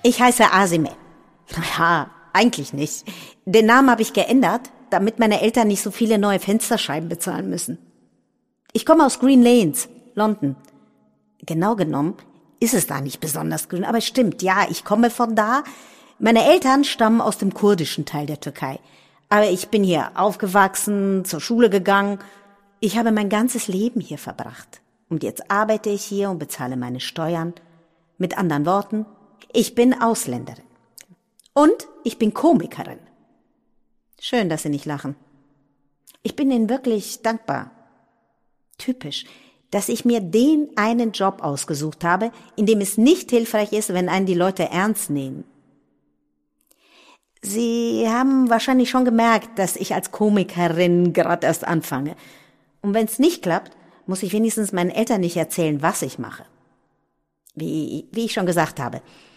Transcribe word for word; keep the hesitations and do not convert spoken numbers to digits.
Ich heiße Asime. Naja, eigentlich nicht. Den Namen habe ich geändert, damit meine Eltern nicht so viele neue Fensterscheiben bezahlen müssen. Ich komme aus Green Lanes, London. Genau genommen ist es da nicht besonders grün, aber stimmt, ja, ich komme von da. Meine Eltern stammen aus dem kurdischen Teil der Türkei. Aber ich bin hier aufgewachsen, zur Schule gegangen. Ich habe mein ganzes Leben hier verbracht. Und jetzt arbeite ich hier und bezahle meine Steuern. Mit anderen Worten, ich bin Ausländerin. Und ich bin Komikerin. Schön, dass Sie nicht lachen. Ich bin Ihnen wirklich dankbar. Typisch, dass ich mir den einen Job ausgesucht habe, in dem es nicht hilfreich ist, wenn einen die Leute ernst nehmen. Sie haben wahrscheinlich schon gemerkt, dass ich als Komikerin gerade erst anfange. Und wenn es nicht klappt, muss ich wenigstens meinen Eltern nicht erzählen, was ich mache. Wie, wie ich schon gesagt habe,